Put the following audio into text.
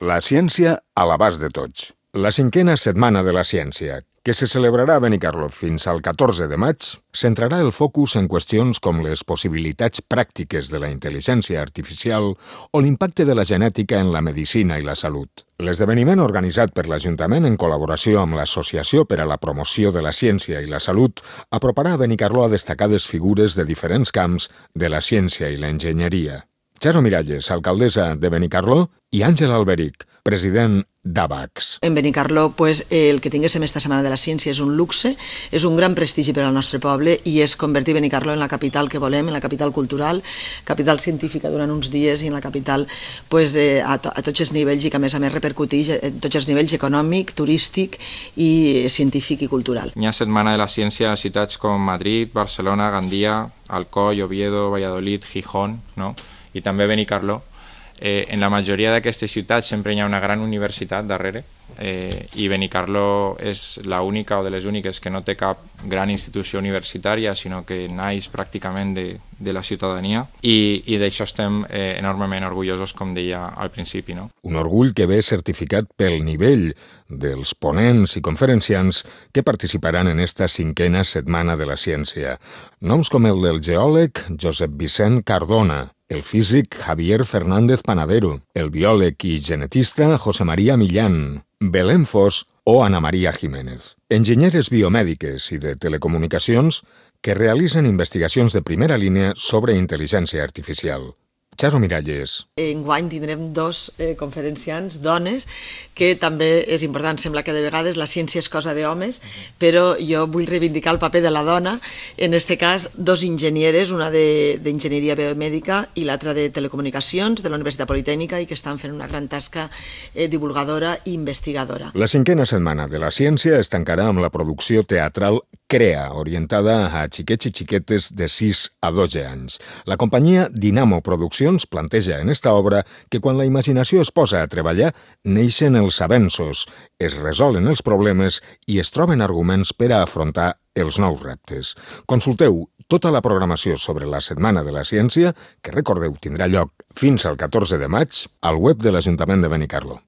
La ciència a l'abast de tots. La 5a Setmana de la Ciència, que se celebrarà a Benicarló fins al 14 de maig, centrarà el focus en qüestions com les possibilitats pràctiques de la intel·ligència artificial o l'impacte de la genètica en la medicina i la salut. L'esdeveniment organitzat per l'Ajuntament en col·laboració amb l'Associació per a la Promoció de la Ciència i la Salut aproparà a Benicarló a destacades figures de diferents camps de la ciència i l'enginyeria. Charo Miralles, alcaldessa de Benicarló, i Àngel Alberic, president d'ABACS. En Benicarló, el que tinguéssim esta Setmana de la Ciència és un luxe, és un gran prestigi per al nostre poble i és convertir Benicarló en la capital que volem, en la capital cultural, capital científica durant uns dies i en la capital a tots els nivells i que a més repercuteix a tots els nivells econòmic, turístic i científic i cultural. Hi ha Setmana de la Ciència a ciutats com Madrid, Barcelona, Gandia, Alcoi, Oviedo, Valladolid, Gijón, no? I també Benicarló. En la majoria d'aquestes ciutats sempre hi ha una gran universitat darrere i Benicarló és l'única o de les úniques que no té cap gran institució universitària, sinó que naix pràcticament de la ciutadania i d'això estem enormement orgullosos, com deia al principi. No? Un orgull que ve certificat pel nivell dels ponents i conferenciants que participaran en esta 5a Setmana de la Ciència. Noms com el del geòleg Josep Vicent Cardona, el físic Javier Fernández Panadero, el biòleg i genetista José María Millán, Belén Fos o Ana María Jiménez. Enginyeres biomèdiques i de telecomunicacions que realitzen investigacions de primera línia sobre intel·ligència artificial. Charo Miralles. Enguany tindrem dos conferenciants, dones, que també és important, sembla que de vegades la ciència és cosa d'homes, però jo vull reivindicar el paper de la dona, en aquest cas dos enginyeres, una d'enginyeria biomèdica i l'altra de telecomunicacions de la Universitat Politècnica i que estan fent una gran tasca divulgadora i investigadora. La 5a Setmana de la Ciència es tancarà amb la producció teatral CREA, orientada a xiquets i xiquetes de 6 a 12 anys. La companyia Dinamo Produccions planteja en esta obra que quan la imaginació es posa a treballar, neixen els avenços, es resolen els problemes i es troben arguments per a afrontar els nous reptes. Consulteu tota la programació sobre la Setmana de la Ciència, que recordeu tindrà lloc fins al 14 de maig, al web de l'Ajuntament de Benicarló.